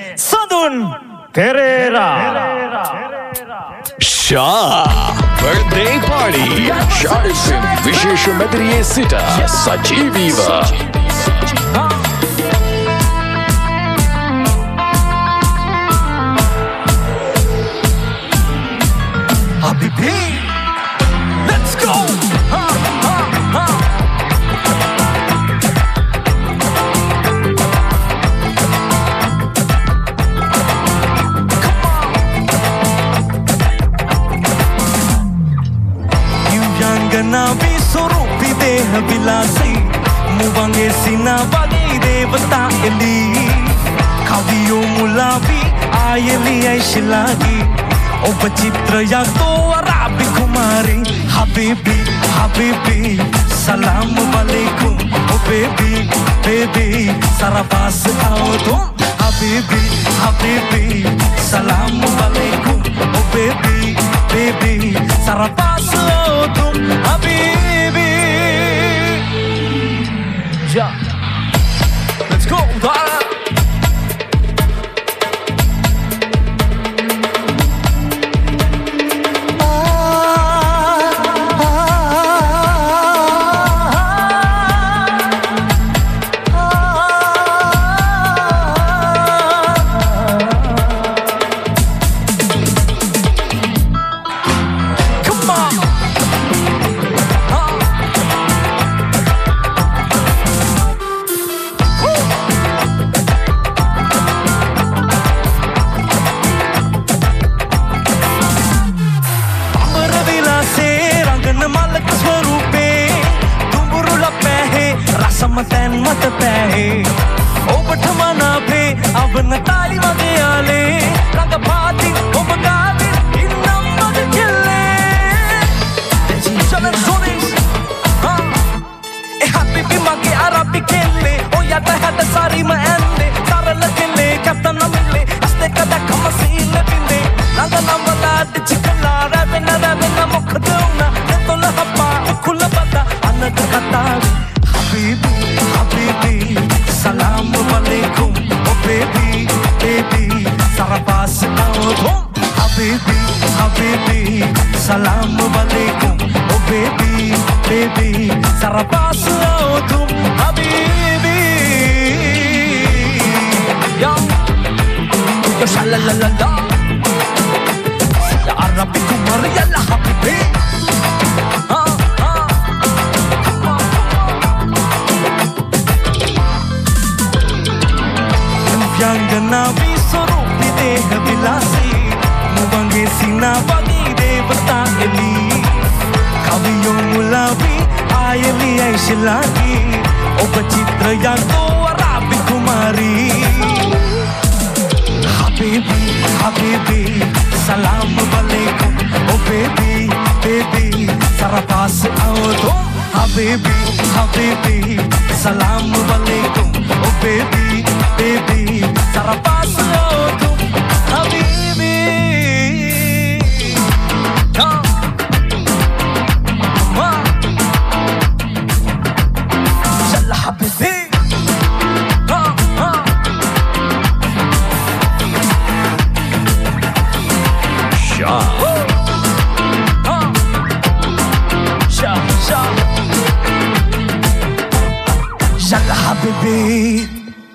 Sadun Pereira. Shah birthday party. Shah FM Vishesh Medriye Sita Sajiviva. Habibi, let's go. Nabi surupi deh bilasi mubange sina bagi devata eli kaviyo mulabi ayeli aishilagi o bachitra ya to arabi kumari habibi habibi salam alaikum o baby baby sara paas aao tum habibi habibi salam alaikum o baby baby sara paas aao tum habibi yeah let's go Matan mat pahe o bathmana phe ab natali magale rang bhaati o bagavi innam mag chille chalan sonis e habibi mage arabi kelle o yata hat sari ma ande saral kelle kaptan na mille aste kada khamasile binde rang namala chikala rabena mukh dona tola happa khula bata anad khata Habibi, Habibi, salam alaikum, oh baby, baby, sara paas aao tum. Habibi, Habibi, salam alaikum, oh baby, baby, sara paas aao tum. Habibi, yo, yo shalalalala, ya Arabi kumar yalla Habibi. Nabi surupi deh bilasi mubange sina bagi devata eli kaviyo mulabi ayeli aishilagi o bachitra ya to arabi kumari habibi habibi salam alaikum oh baby baby sara paas aao tum habibi habibi salam alaikum oh baby